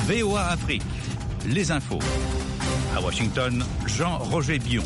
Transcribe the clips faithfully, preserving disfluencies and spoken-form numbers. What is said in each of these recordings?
V O A Afrique, les infos. À Washington, Jean-Roger Bion.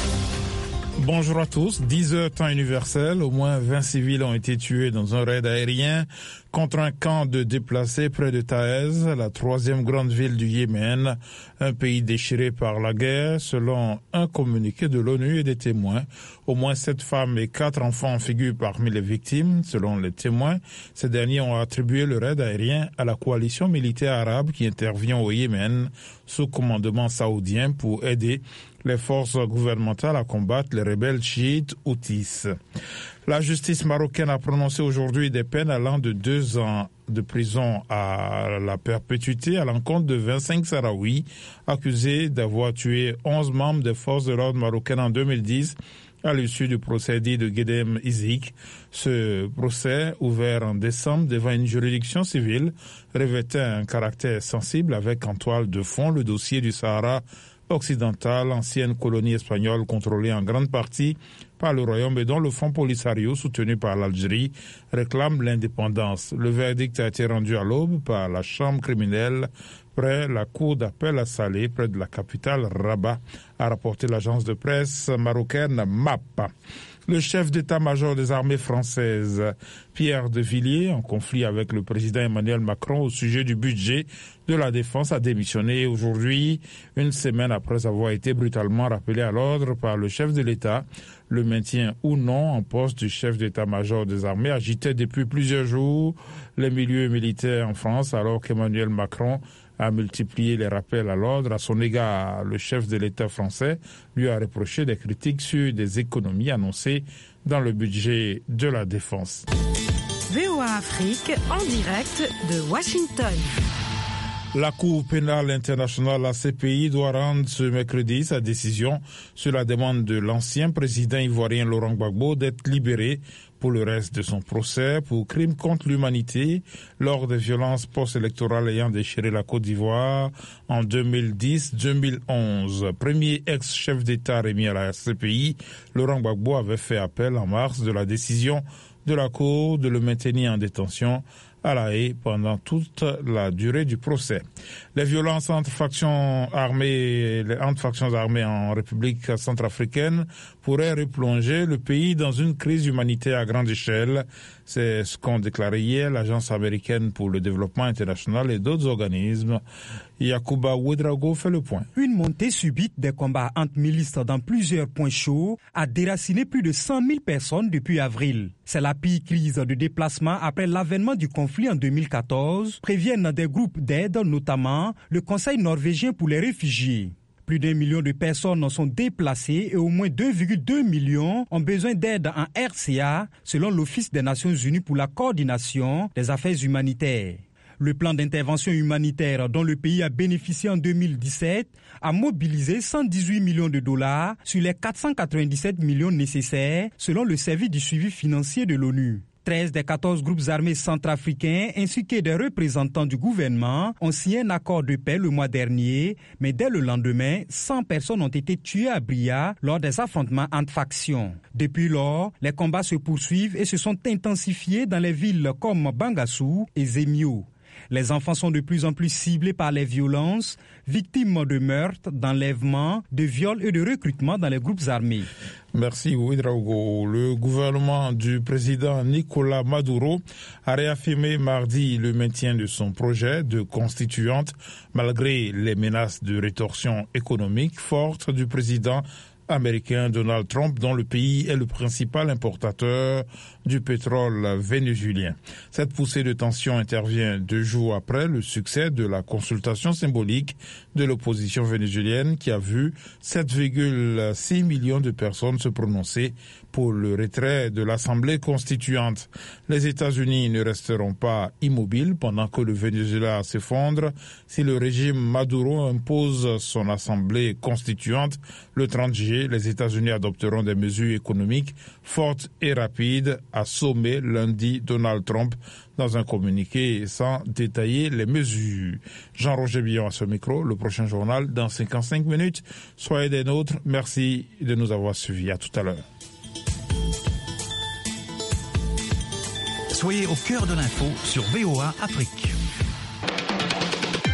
Bonjour à tous. dix heures temps universel. Au moins vingt civils ont été tués dans un raid aérien contre un camp de déplacés près de Taïz, la troisième grande ville du Yémen, un pays déchiré par la guerre, selon un communiqué de l'ONU et des témoins. Au moins sept femmes et quatre enfants figurent parmi les victimes, selon les témoins. Ces derniers ont attribué le raid aérien à la coalition militaire arabe qui intervient au Yémen sous commandement saoudien pour aider les forces gouvernementales à combattre les rebelles chiites houthis. La justice marocaine a prononcé aujourd'hui des peines allant de deux ans de prison à la perpétuité à l'encontre de vingt-cinq Sahraouis accusés d'avoir tué onze membres des forces de l'ordre marocaines en deux mille dix à l'issue du procès dit de Guedem Izik. Ce procès, ouvert en décembre devant une juridiction civile, revêtait un caractère sensible avec en toile de fond le dossier du Sahara occidentale, ancienne colonie espagnole contrôlée en grande partie par le Royaume et dont le Fonds Polisario, soutenu par l'Algérie, réclame l'indépendance. Le verdict a été rendu à l'aube par la chambre criminelle près la cour d'appel à Salé, près de la capitale Rabat, a rapporté l'agence de presse marocaine M A P. Le chef d'état-major des armées françaises, Pierre de Villiers, en conflit avec le président Emmanuel Macron au sujet du budget de la défense, a démissionné aujourd'hui, une semaine après avoir été brutalement rappelé à l'ordre par le chef de l'État. Le maintien ou non en poste du chef d'état-major des armées agitait depuis plusieurs jours les milieux militaires en France, alors qu'Emmanuel Macron a multiplié les rappels à l'ordre. À son égard, le chef de l'État français lui a reproché des critiques sur des économies annoncées dans le budget de la défense. V O A Afrique, en direct de Washington. La Cour pénale internationale, la C P I, doit rendre ce mercredi sa décision sur la demande de l'ancien président ivoirien Laurent Gbagbo d'être libéré pour le reste de son procès pour crimes contre l'humanité lors des violences post-électorales ayant déchiré la Côte d'Ivoire en deux mille dix deux mille onze. Premier ex-chef d'État remis à la C P I, Laurent Gbagbo avait fait appel en mars de la décision de la Cour de le maintenir en détention à La Haye pendant toute la durée du procès. Les violences entre factions armées, entre factions armées en République centrafricaine pourraient replonger le pays dans une crise humanitaire à grande échelle. C'est ce qu'ont déclaré hier l'Agence américaine pour le développement international et d'autres organismes. Yacouba Ouedraogo fait le point. Une montée subite des combats entre milices dans plusieurs points chauds a déraciné plus de cent mille personnes depuis avril. C'est la pire crise de déplacement après l'avènement du conflit en deux mille quatorze, préviennent des groupes d'aide, notamment le Conseil norvégien pour les réfugiés. Plus d'un million de personnes sont déplacées et au moins deux virgule deux millions ont besoin d'aide en R C A, selon l'Office des Nations Unies pour la coordination des affaires humanitaires. Le plan d'intervention humanitaire dont le pays a bénéficié en deux mille dix-sept a mobilisé cent dix-huit millions de dollars sur les quatre cent quatre-vingt-dix-sept millions nécessaires selon le service du suivi financier de l'ONU. treize des quatorze groupes armés centrafricains ainsi que des représentants du gouvernement ont signé un accord de paix le mois dernier, mais dès le lendemain, cent personnes ont été tuées à Bria lors des affrontements entre factions. Depuis lors, les combats se poursuivent et se sont intensifiés dans les villes comme Bangassou et Zemio. Les enfants sont de plus en plus ciblés par les violences, victimes de meurtres, d'enlèvements, de viols et de recrutement dans les groupes armés. Merci Ouedraogo. Le gouvernement du président Nicolas Maduro a réaffirmé mardi le maintien de son projet de constituante malgré les menaces de rétorsion économique fortes du président américain Donald Trump, dont le pays est le principal importateur du pétrole vénézuélien. Cette poussée de tension intervient deux jours après le succès de la consultation symbolique de l'opposition vénézuélienne qui a vu sept virgule six millions de personnes se prononcer pour le retrait de l'Assemblée constituante. Les États-Unis ne resteront pas immobiles pendant que le Venezuela s'effondre. Si le régime Maduro impose son Assemblée constituante le trente juillet, les États-Unis adopteront des mesures économiques fortes et rapides, a sommé lundi Donald Trump dans un communiqué sans détailler les mesures. Jean-Roger Bion à ce micro, le prochain journal dans cinquante-cinq minutes. Soyez des nôtres. Merci de nous avoir suivis. À tout à l'heure. Soyez au cœur de l'info sur V O A Afrique.